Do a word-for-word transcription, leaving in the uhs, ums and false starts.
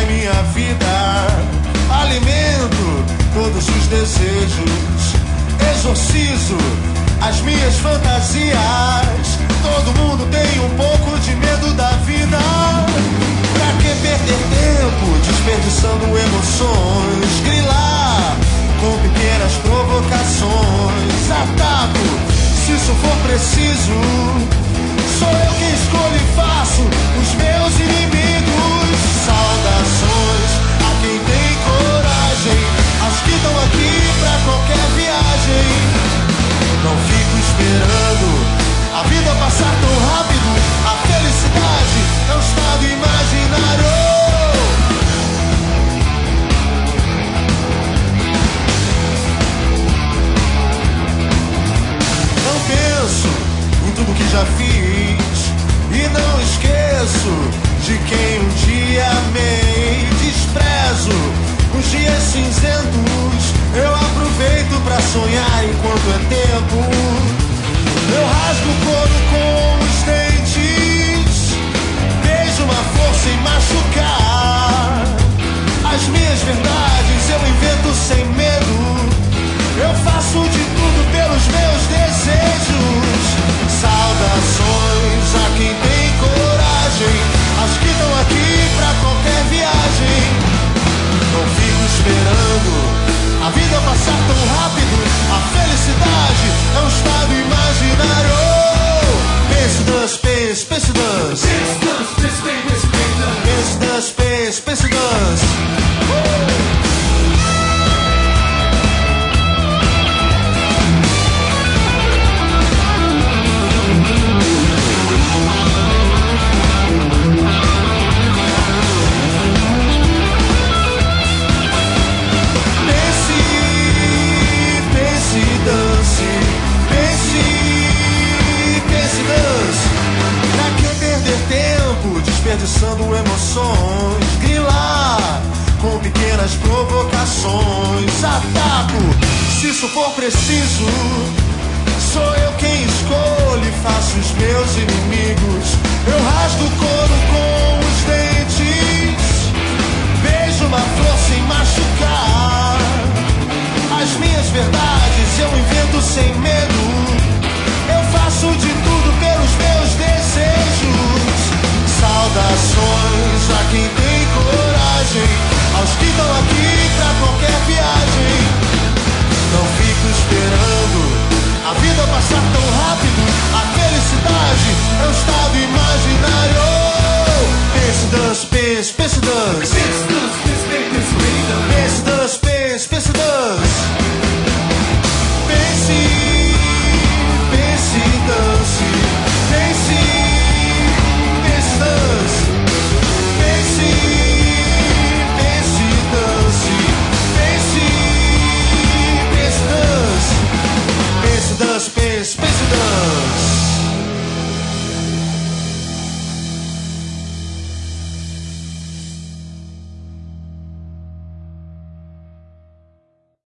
em minha vida. Alimento todos os desejos, exorcizo as minhas fantasias. Todo mundo tem um pouco de medo da vida. Pra que perder tempo desperdiçando emoções? Grilar com pequenas provocações. Ataco se isso for preciso. Sou eu quem escolho e faço os meus inimigos. Saudações a quem tem coragem, aos que estão aqui pra qualquer viagem. Não fico esperando a vida passar tão rápido. A felicidade é um estado imaginário. Não penso em tudo que já fiz e não esqueço de quem um dia amei. Desprezo os dias cinzentos, eu aproveito pra sonhar enquanto é tempo. Eu rasgo o couro com os dentes, beijo uma força em machucar. As minhas verdades eu invento sem medo. Eu faço de tudo pelos meus desejos. Saudações a quem tem coragem, aos que estão aqui pra qualquer viagem. Não fico esperando a vida passar tão rápido. A felicidade é um estado imaginário. Pense das pense, pense das pense das pense, pense das uh! Desperdiçando emoções, grilar com pequenas provocações. Ataco se isso for preciso. Sou eu quem escolho e faço os meus inimigos. Eu rasgo o couro com os dentes, beijo uma flor sem machucar. As minhas verdades eu invento sem medo. Eu faço de tudo pelos meus desejos. Saudações a quem tem coragem, aos que estão aqui